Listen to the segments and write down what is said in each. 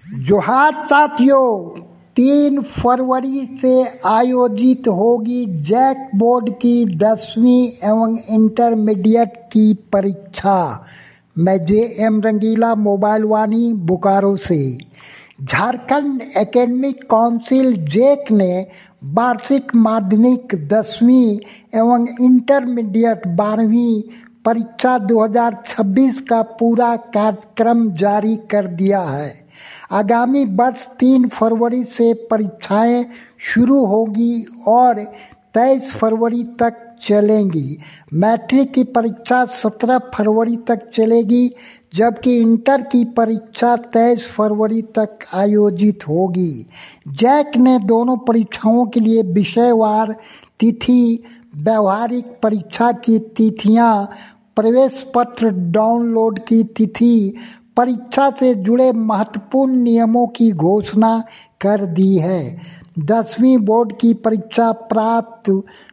जोहार साथियों, 3 फरवरी से आयोजित होगी जैक बोर्ड की 10वीं एवं इंटरमीडिएट की परीक्षा। मैं जे.एम. रंगीला, मोबाइल वाणी, बोकारो से। झारखंड एकेडमिक काउंसिल जैक ने वार्षिक माध्यमिक 10वीं एवं इंटरमीडिएट 12वीं परीक्षा 2026 का पूरा कार्यक्रम जारी कर दिया है। आगामी वर्ष 3 फरवरी से परीक्षाएं शुरू होगी और 23 फरवरी तक चलेंगी। मैट्रिक की परीक्षा 17 फरवरी तक चलेगी, जबकि इंटर की परीक्षा 23 फरवरी तक आयोजित होगी। जैक ने दोनों परीक्षाओं के लिए विषयवार तिथि, व्यवहारिक परीक्षा की तिथियां, प्रवेश पत्र डाउनलोड की तिथि, परीक्षा से जुड़े महत्वपूर्ण नियमों की घोषणा कर दी है। 10वीं बोर्ड की परीक्षा प्रातः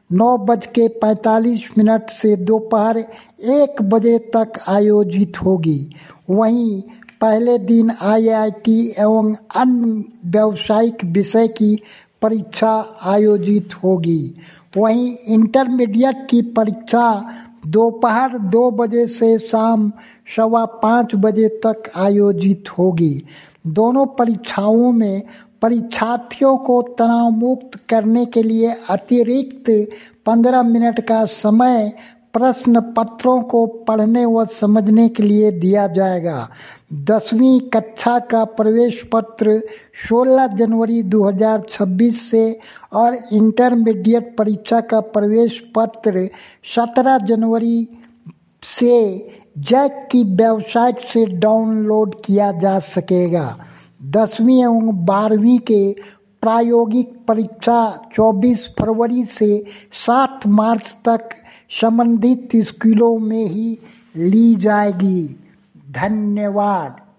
9:45 से दोपहर 1 बजे तक आयोजित होगी। वहीं पहले दिन IIT एवं अन्य व्यावसायिक विषय की परीक्षा आयोजित होगी। वहीं इंटरमीडिएट की परीक्षा दोपहर 2 बजे से शाम 5:15 बजे तक आयोजित होगी। दोनों परीक्षाओं में परीक्षार्थियों को तनाव मुक्त करने के लिए अतिरिक्त 15 मिनट का समय प्रश्न पत्रों को पढ़ने व समझने के लिए दिया जाएगा। 10वीं कक्षा का प्रवेश पत्र 16 जनवरी 2026 से और इंटरमीडिएट परीक्षा का प्रवेश पत्र 17 जनवरी से जैक की वेबसाइट से डाउनलोड किया जा सकेगा। 10वीं एवं 12वीं के प्रायोगिक परीक्षा 24 फरवरी से 7 मार्च तक संबंधित स्कूलों में ही ली जाएगी। धन्यवाद।